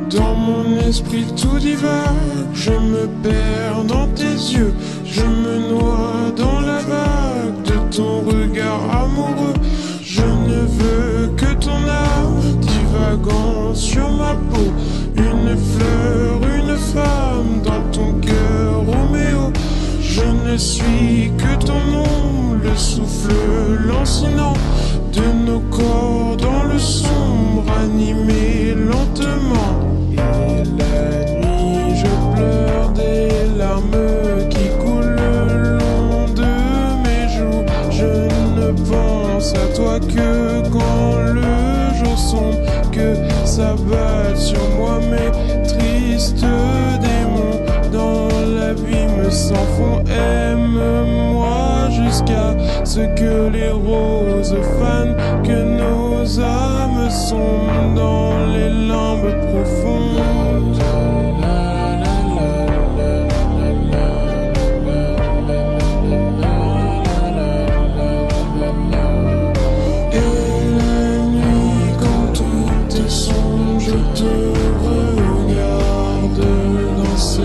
Dans mon esprit tout divague, je me perds dans tes yeux, je me noie dans la vague de ton regard amoureux. Je ne veux que ton âme divagant sur ma peau, une fleur, une femme dans ton cœur, Roméo. Je ne suis que ton nom, le souffle lancinant de nos corps dans le sombre, animé lentement. Et la nuit, je pleure des larmes qui coulent le long de mes joues. Je ne pense à toi que quand le jour sombre, que s'abattent sur moi mes tristes démons. Dans l'abîme sans fond, aime-moi jusqu'à ce que les roses fanent, que nos âmes sont dans les limbes profondes. Et la nuit, quand tout est sombre, je te regarde danser.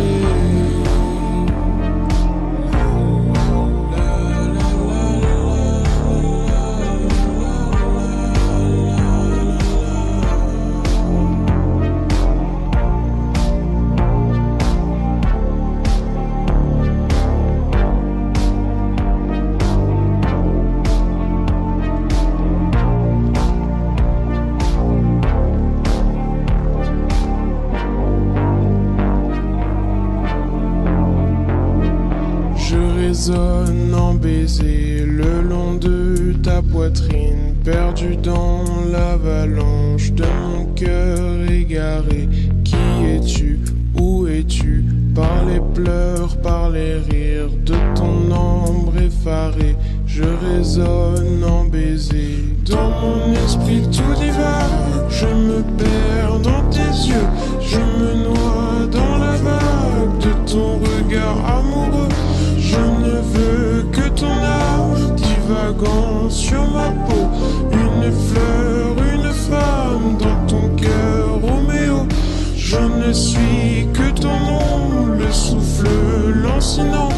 Résonne en baiser le long de ta poitrine, perdu dans l'avalanche de mon cœur égaré. Qui es-tu? Où es-tu? Par les pleurs, par les rires de ton ombre effarée, je résonne en baiser. Dans mon esprit tout divague, je me perds dans tes yeux, je me noie dans la vague de ton regard amoureux. Je ne veux que ton âme divagant sur ma peau, une fleur, une femme dans ton cœur, Roméo. Je ne suis que ton nom, le souffle lancinant